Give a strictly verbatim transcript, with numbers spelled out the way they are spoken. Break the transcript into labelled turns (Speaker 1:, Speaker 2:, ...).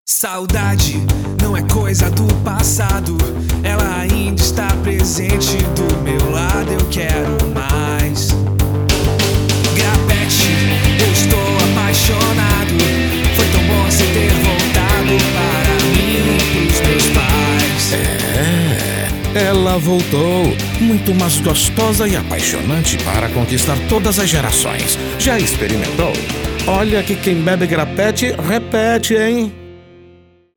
Speaker 1: Saudade não é coisa do passado, ela ainda está presente do meu lado, eu quero mais. Grapete, eu estou apaixonado, foi tão bom você ter voltado para mim e pros teus pais.
Speaker 2: É, ela voltou, muito mais gostosa e apaixonante para conquistar todas as gerações. Já experimentou? Olha que quem bebe grapete, repete, hein?